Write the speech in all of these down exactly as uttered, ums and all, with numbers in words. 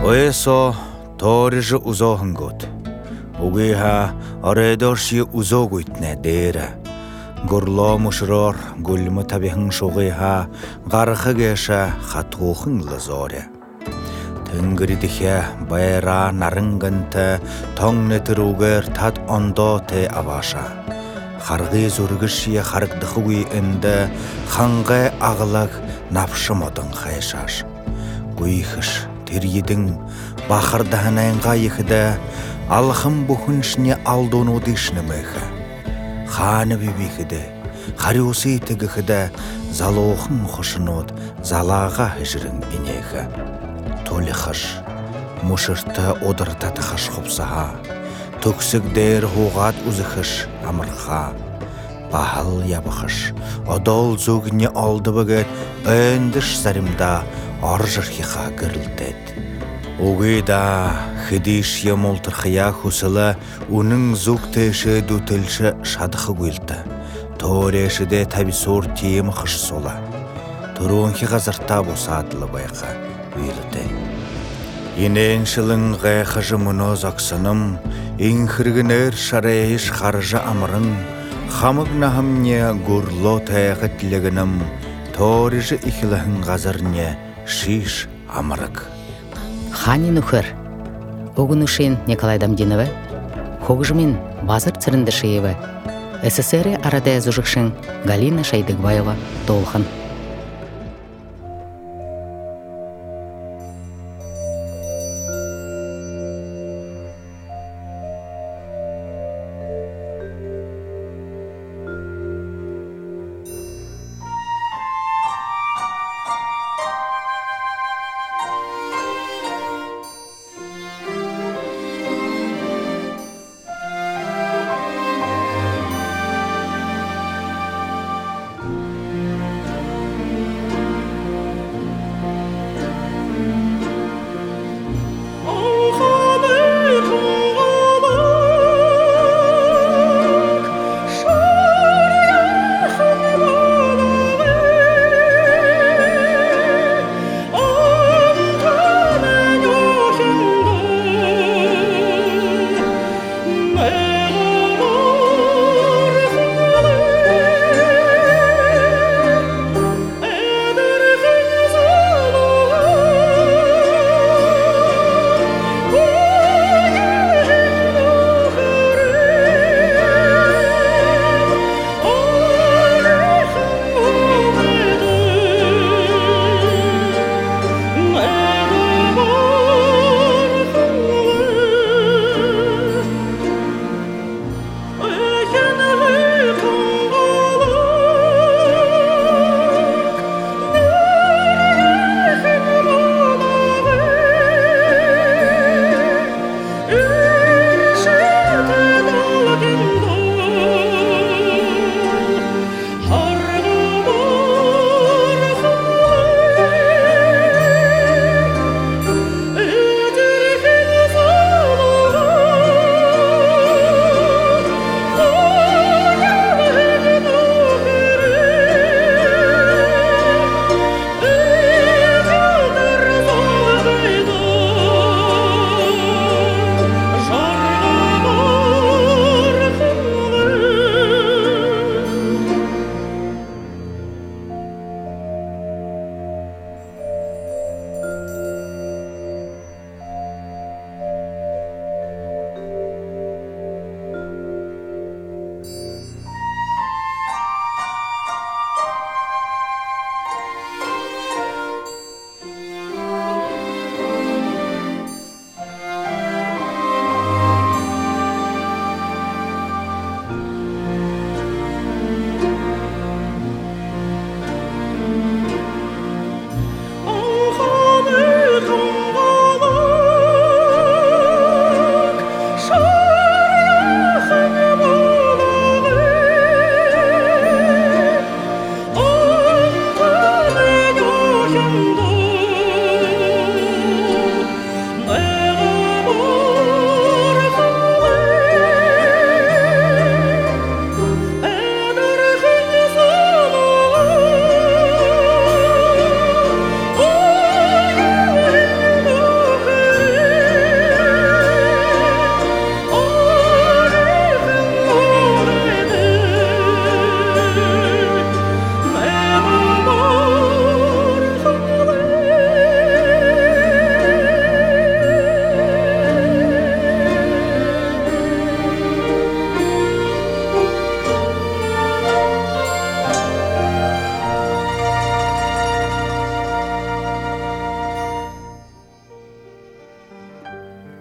Оесо торижи узохан год. Угиха оредорши узогуйтне дера. Гурло мушрор гульмы табихан шугиха гархы геша хатухын лазоре. Тынгридихе байра нарынганты тоңнетіругер тат ондо те аваша. Харғы зургышия харгдыхуги инді ханғы ағылақ напшымодың хайшаш. Гуйхыш тирйидің бақырдағанайынға ехіді алхым бұхыншне алдону дишны мэхі. Ханы бибихіді, хариусы тігіхіді залоғын хошынод залаға хыжырын инехі. Толі хыш, мұшырты одыртаты хыш құпсаға, түксік дәр хуғат үзіхыш амырға. Бахал ябықыш, одол зөгіне алды бүгет өндіш зарымда аржырхиға гірілдет. Оғыда хидиш емолтырхия хусылы оның зөк тәші дүтілші шадықы гүлді. Тореші де табисор тием қыш сола. Тұруынхи ғазырта босадылы байқа үйілді. Енен шылың ғайқыжы мұноз ақсыным, инхіргінер шарайыш қаржы амырың, хамық нахымне гурло тәйғітлігінім, тореші ихіліхін ғазырне шиш амырық. Хани нухыр. Огунушин Николай Дамдиновы, Хогжмин Базар Цырындышиевы, СССР арада зужықшын Галина Шайдыгбаева толхан.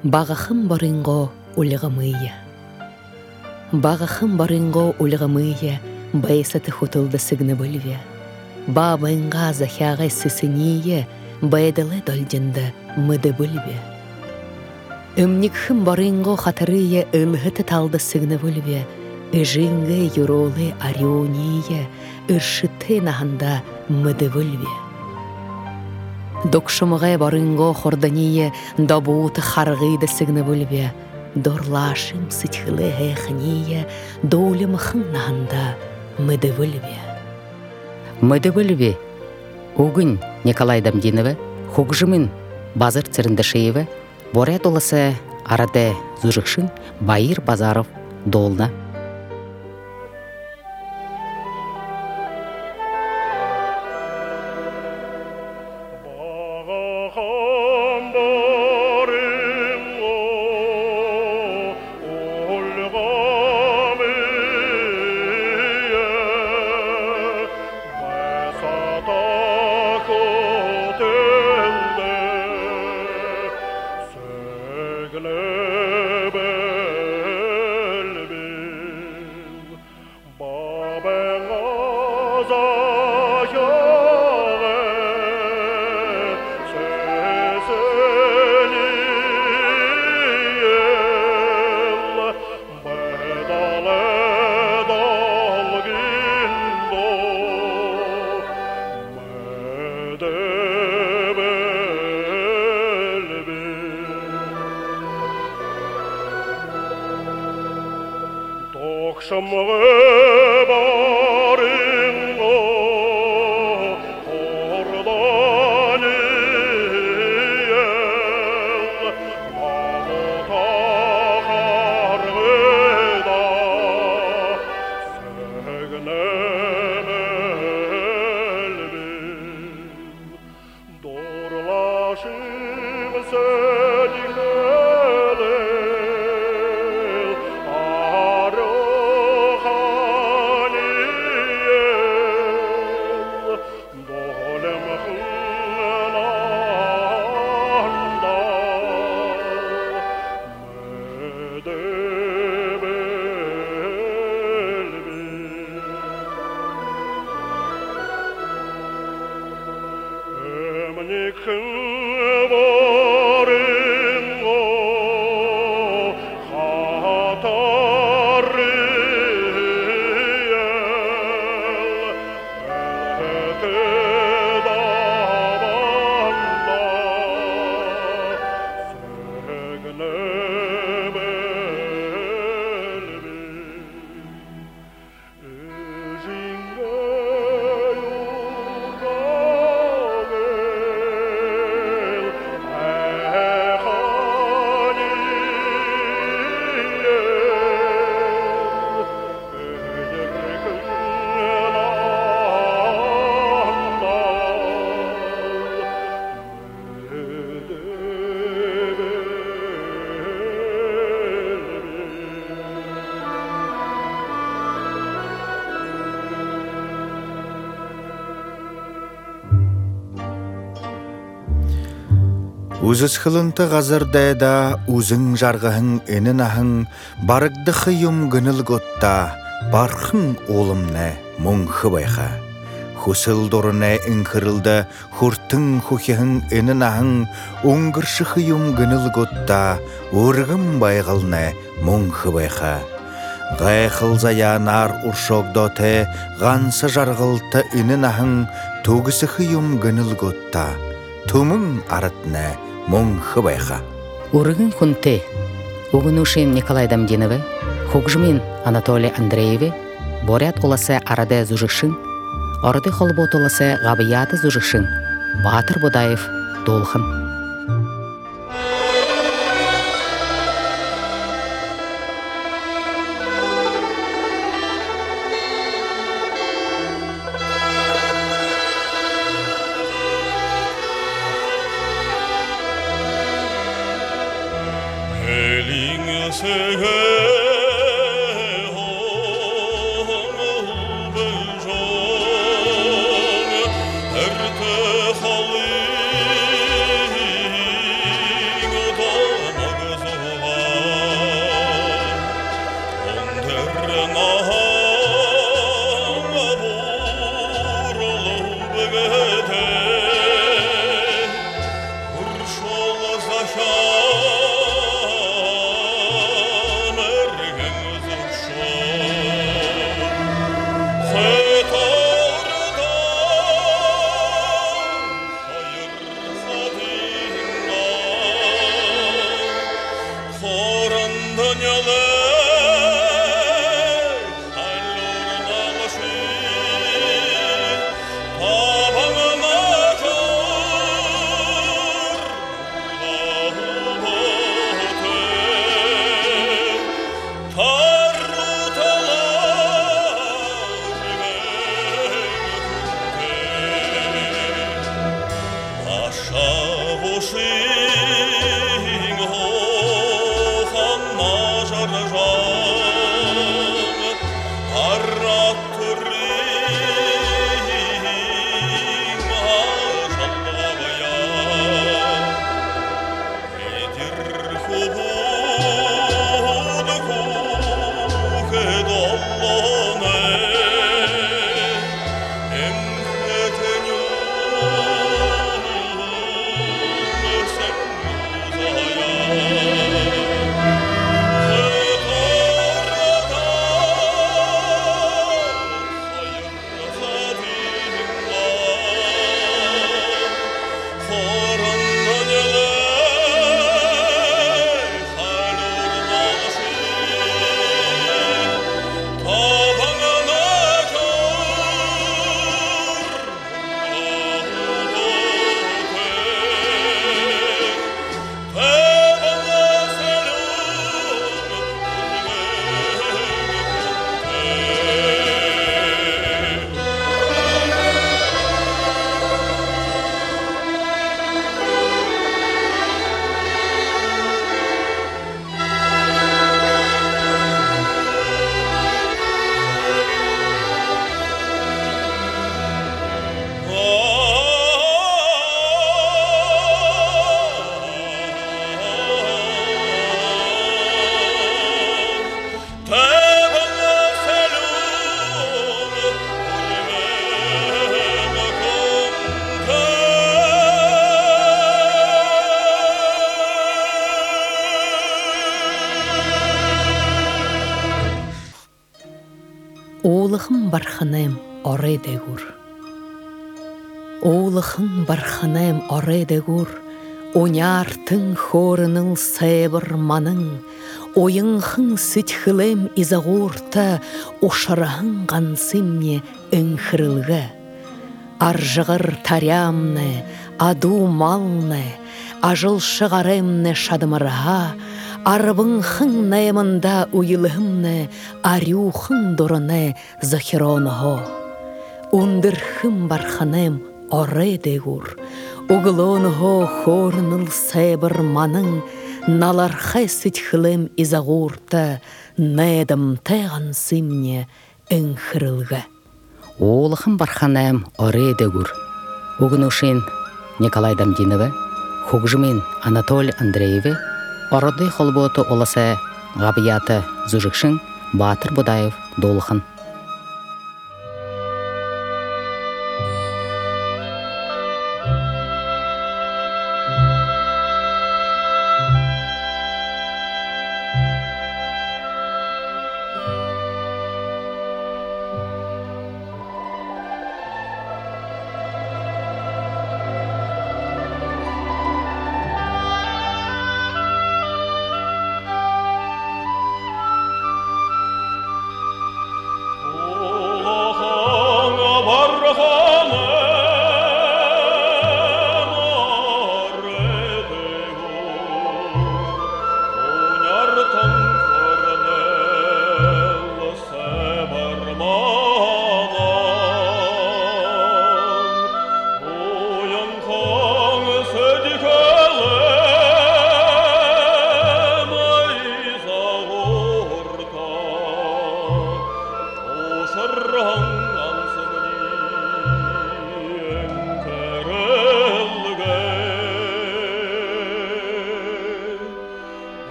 Бағахым барынго улығымыя. Бағахым барынго улығымыя, байсаты хутылды сыгны бөлве. Бабынға захяғай сысыние, байдылы дольденді мыды бөлве. Өмнікхым барынго хатырые ылғыты талды сыгны бөлве. Ыжыңғы юролы арионие, ыршыты нахында мыды бөлве. Докшымығай барынго хордание, дабуты харғыды сыгны бөлве. Дорлашым сытхылы ғайхыния, доулымықын нахында мыды бөлве. Мыды бөлве. Угын Николай Дамдиновы, хугжымын базыр цирындышыевы, борят олысы арады зужықшын Байыр Базаров долна. Үзіс қылынты ғазырдайда үзің жарғығың енін ахың, барыгды қиым гыныл готта, бархың олымны мұңқы байға. Хусыл дорыны инкырылды, хуртың хухихың енін ахың, оңғыршы қиым гыныл готта, орғым байғылны мұңқы байға. Ғайқыл заянар ұршоғдоты, ғансы жарғылты енін ахың, тоғысы қиым гыныл готта, тумың арытны мұңқы байға. Урыгын хунты, угынушин Николай Дамдиновы, хугжмин Анатолий Андреевы, борят оласы арады зужықшын, арады холбот оласы ғабияты зужықшын, Батыр Бодаев долхын. Олығым барханем оредегур. Олығым барханем оредегур. Оняр-тың хорыныл сэбір маның. Ойыңхың сүтхілем изағурта. Ошарағың ғансымне үңхірілгі. Аржығыр тарямны, аду малны. Ажыл шығаремны шадымырға. Арбыңхың наймында уйылығымны, арюхың дұрыны захироныға. Ундырхым барханем оредегур, углоныға хорныл сэбір маның, налархай сүтхілім изағурта, недім тәған сымне үңхірілгі. Олығым барханем оредегур. Угнушин Николай Дамдинове, Хугжмин Анатолий Андрееве, Ороды холботу оласы ғабияты Зужикшин, Батыр Будаев Долхан.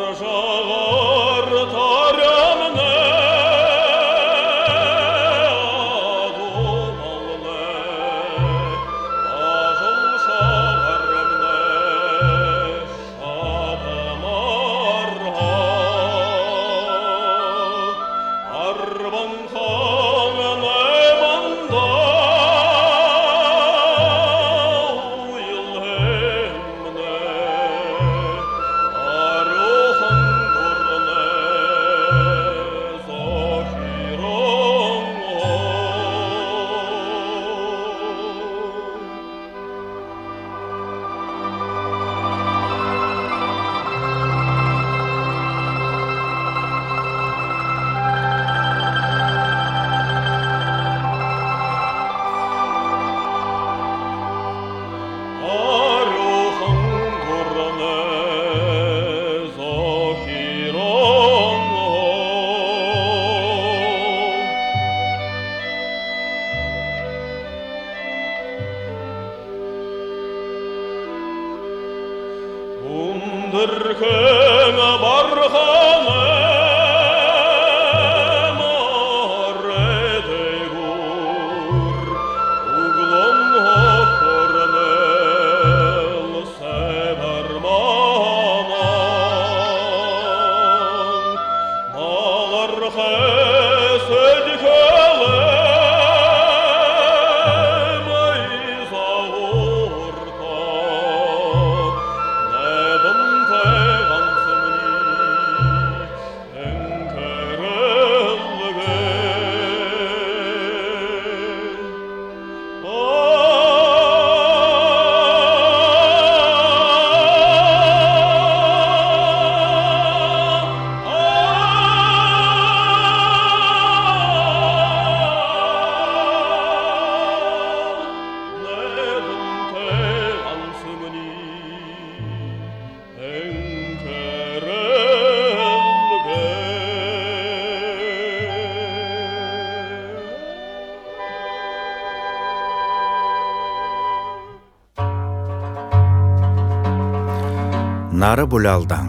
Нары булалдан.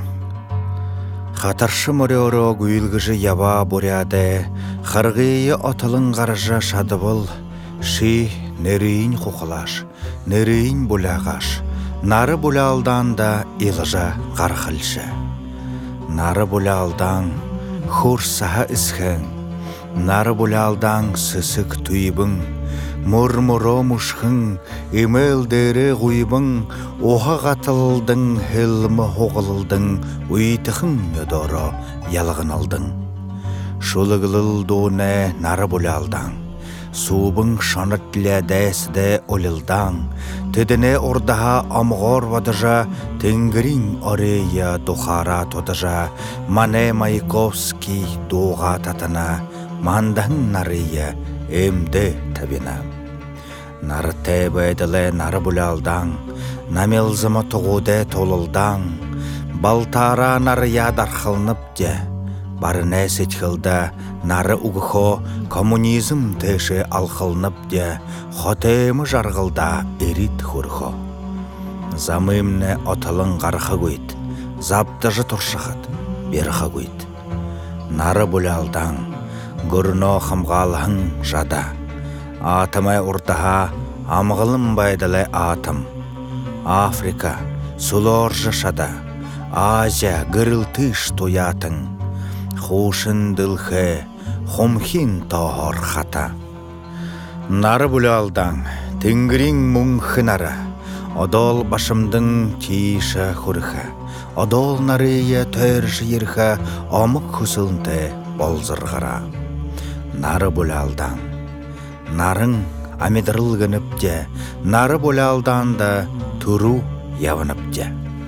Хатаршы мореоро гүйлгіжі яба буряде, харгые отылын гаража шадыбыл, ши нерейін құқылаш, нерейін булағаш, нары булалдан да илыжа қарқылшы. Нары булалдан хур саха ісхэн, нары булалдан сысык туйбың, Мур-муро мушхын, имел дере гуйбың, оға қатылдың, хилмы хоғылдың, уйтықын өдоро ялығын алдың. Шулығылыл доне нары булалдан, суыбың шанытлі дәсіде олылдан, тедіне ордаға амғор вадыжа, тенгірін орея духара тодыжа, мане Маяковский доға татына, мандың нарыя, эмде табина. Нары тәбәйділі нары булалдан, намелзымы тұғуде толылдан, балтара нары ядар қылынып де, бары нәсет қылда нары ұғықо коммунизм тәші алқылынып де, хотемі жарғылда ерит хұрқо. Замымны отылын қарқы көйт, заптыжы тұршықыт, беріқы көйт. Нары булалдан, Гурно хамгалхын жада. Атымай уртаха амғылым байдылай атым. Африка сулор жашада. Азия гырылтыш тоятын. Хушын дылхе хомхин тоғыр хата. Нары булалдан тінгірін мұңхынара. Одол башымдың тиша хұрыха. Одол нарыя төр жирха амық хусылынты болзырғара. Нары булалдан, нарың амедырылғынып де, нары булалдан да туру явынып де.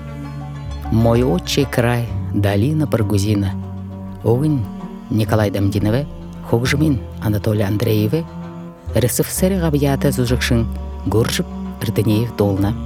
Мой отчий край, долина Баргузина. Огонь Николай Дамдинове, Хогжмин Анатолий Андрееве, РСФСР ғабияты зұжықшын Гуржып Ирденеев долна.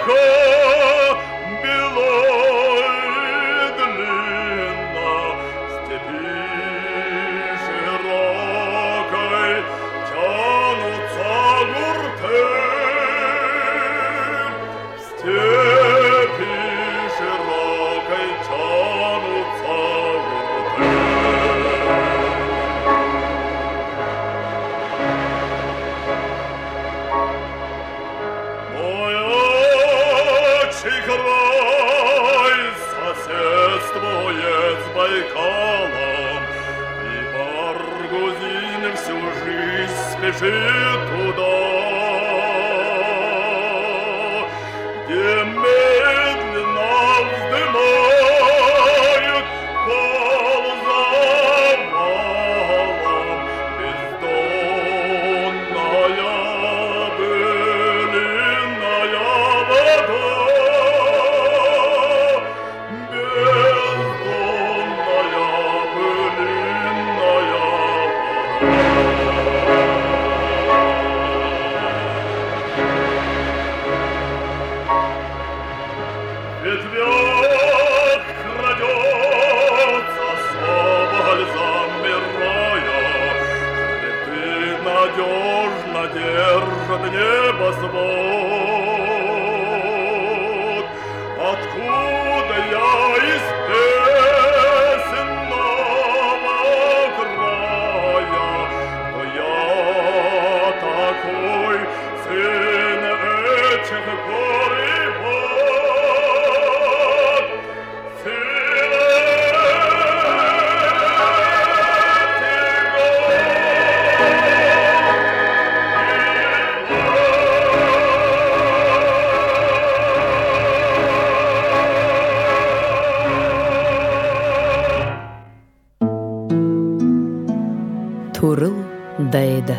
Турыл дайда.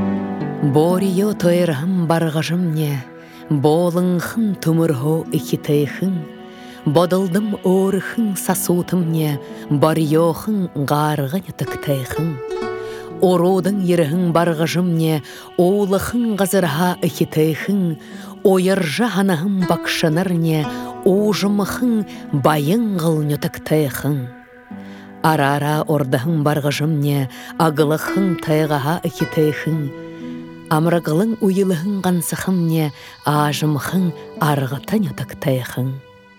Борио тойрам барғажым не, болыңхын түмірхо икитейхын, бодылдым орыхын сасутым не, бариохын ғарғын тіктейхын. Орудың еріхін барғажым не, олықын ғазырға икитейхын, ойыржа ханахын бақшаныр не, ожымықын байын ғылны тіктейхын. Арара ордахын барғажым не, ағылықын тайғаға икитейхын, амрағылың уйылығын ғансықым не, ажымықын арғытын тіктейхын.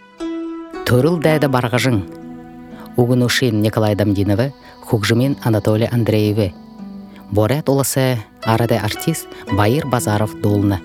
Турыл дайда барғажың. Угунушин Николай Дамдиновы, Хукжимин Анатолий Андреевы. Борят оласы арады артист Байыр Базаров долны.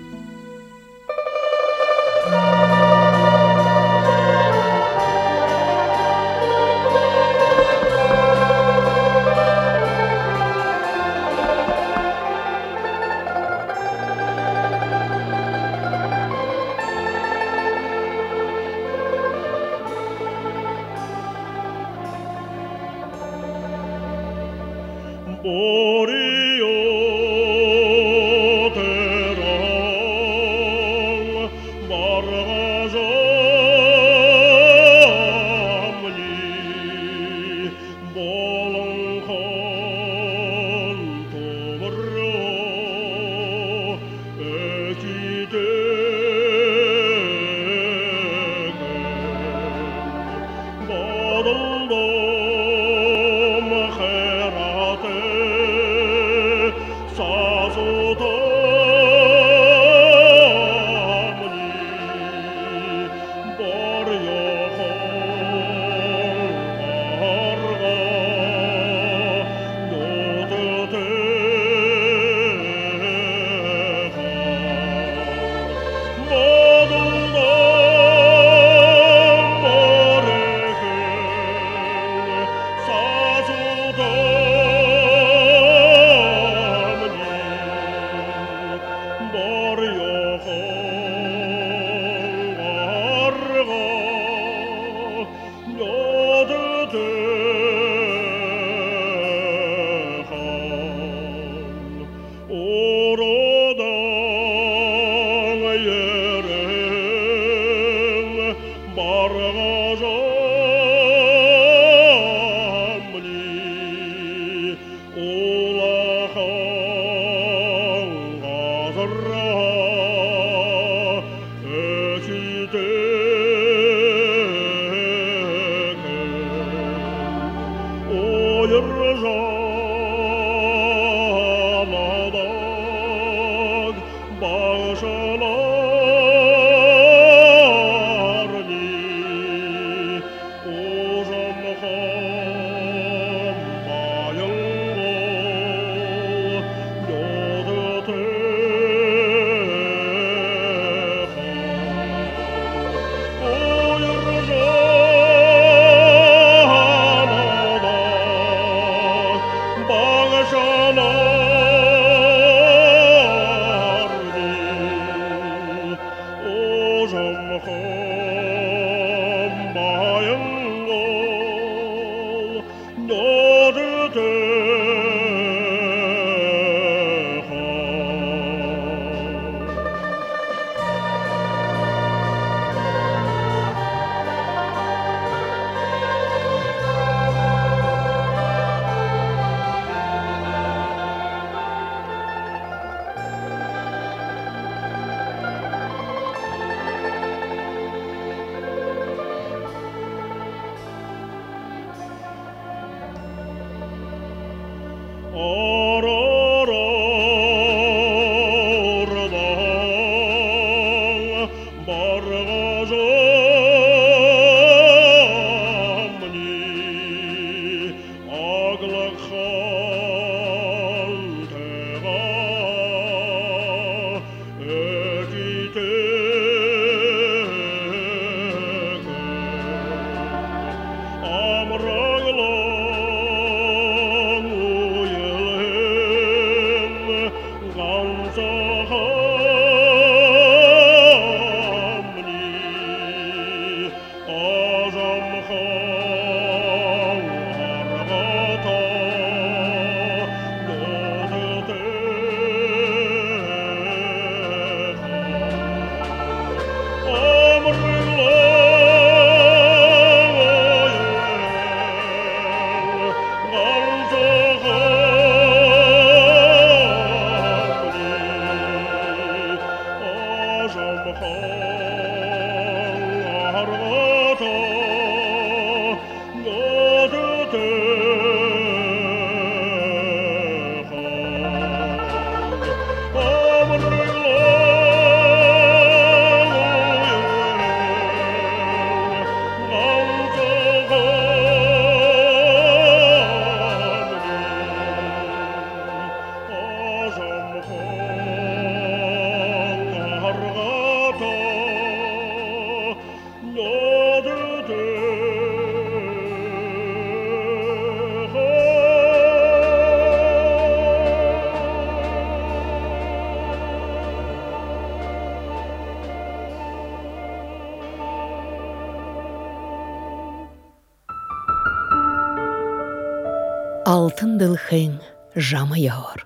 Алтын дылхың жамы яор.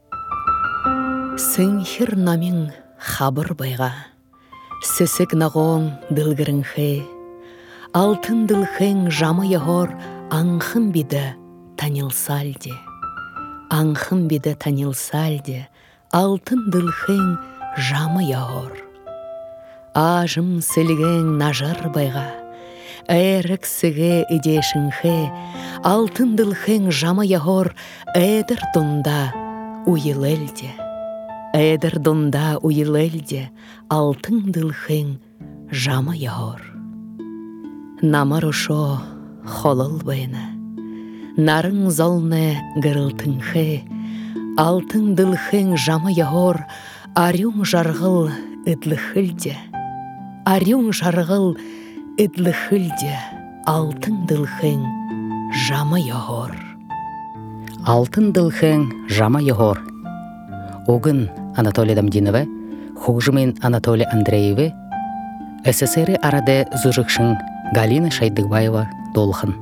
Сыңхир намин хабыр байға, сөсік нағоң дылгіріңхе. Алтын дылхың жамы яор, аңхым биді танилсалде. Аңхым биді танилсалде, алтын дылхың жамы яор. Ажым сілген нажар байға, әріксіге идешіңхе, алтын дылхың жамы яғор, әдір дұнда уйылелде. Әдір дұнда уйылелде, алтын дылхың жамы яғор. Намар ұшо холыл байына, нарын золны гырылтыңхе, алтын дылхың жамы яғор, арюң жарғыл үдліхілде. Арюң жарғыл үдліхілде, алтын дылхың жамы яғор. Алтын дылхың жамы яғор. Огын Анатолий Дамдинове, Хужмин Анатолий Андрееве, СССР арады зужықшын Галина Шайдыгбаева долхын.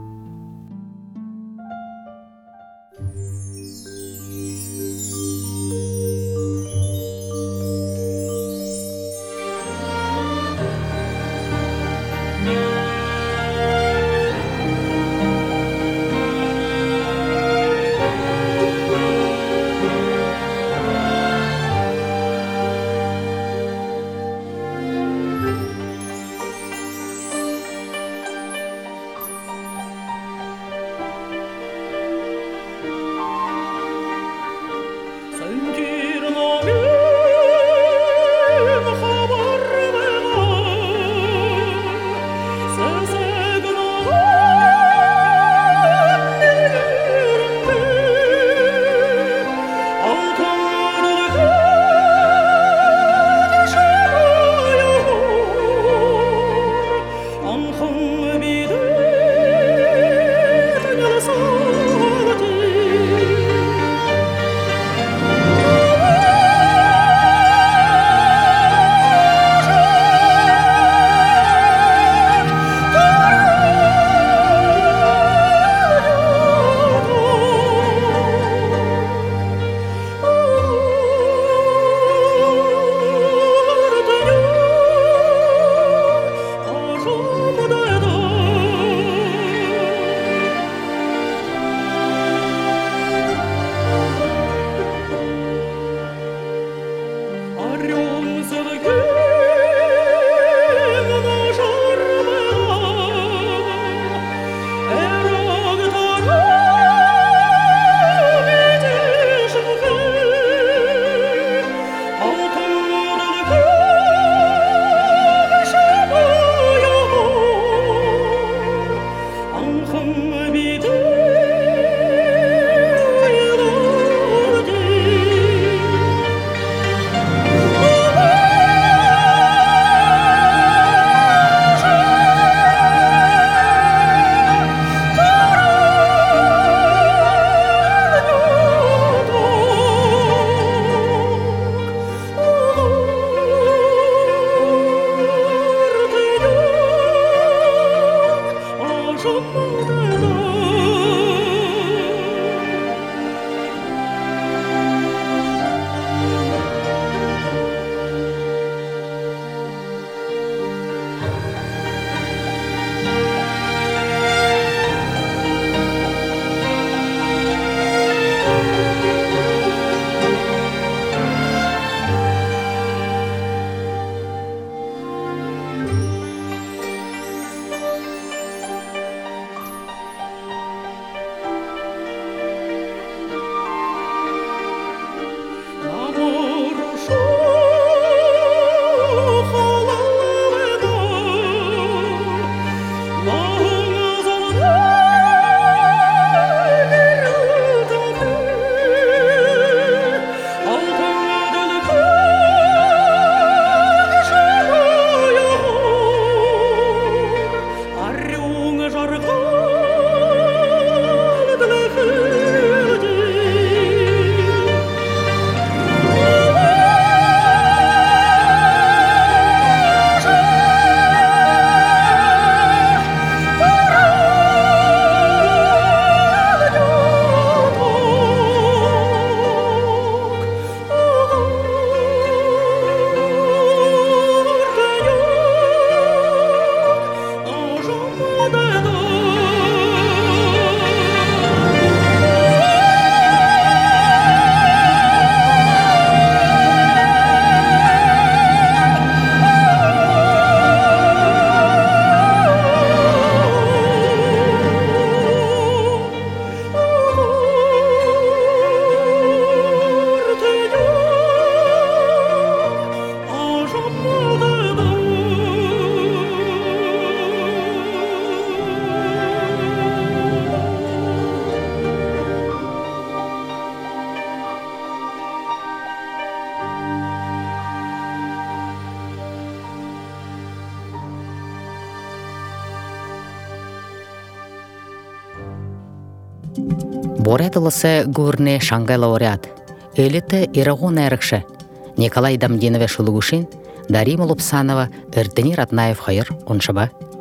Борят олысы гурне Шангай лауреат. Эліті Ирагон әрікші. Николай Дамдинове шулугушин, Дарима Лупсанова, Эрденир Атнаев хайыр, оншаба.